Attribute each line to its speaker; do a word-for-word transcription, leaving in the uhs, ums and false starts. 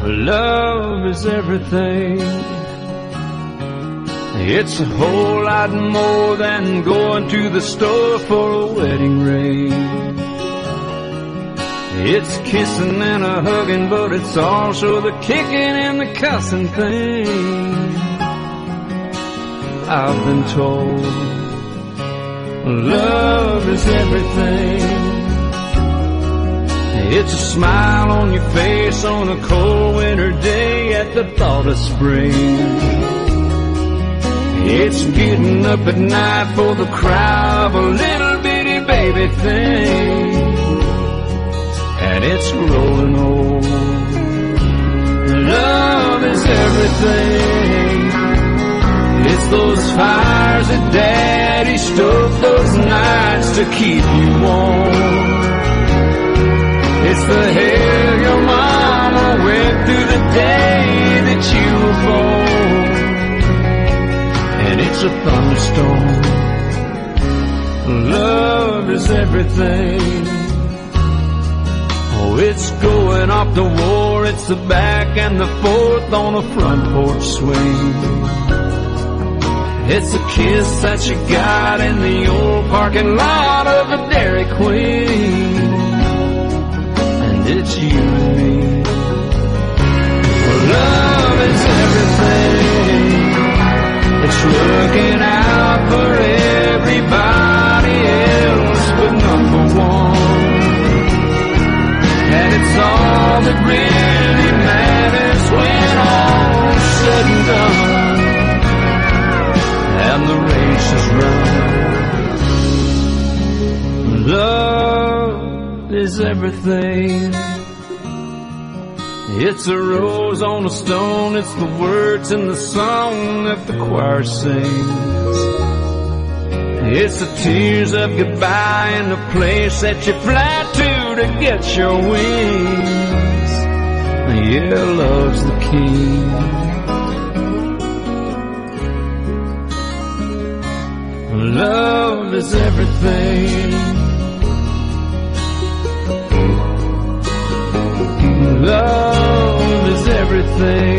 Speaker 1: Love is everything. It's a whole lot more than going to the store for a wedding ring. It's kissing and a hugging, but it's also the kicking and the cussing thing. I've been told love is everything. It's a smile on your face on a cold winter day at the thought of spring. It's getting up at night for the cry of a little bitty baby thing. And it's growing old. Love is everything. It's those fires that Daddy stoked those nights to keep you warm. It's the hell your mama went through the day that you were born. And it's a thunderstorm. Love is everything. Oh, it's going off to war. It's the back and the forth on a front porch swing. It's a kiss that you got in the old parking lot of the Dairy Queen. And it's you and me. Well, love is everything. It's looking out for everybody else but number one. And it's all that really matters when all's said and done, and the race is run. Love is everything. It's a rose on a stone. It's the words in the song that the choir sings. It's the tears of goodbye in the place that you fly to to get your wings. Yeah, love's the key. Love is everything. Love is everything.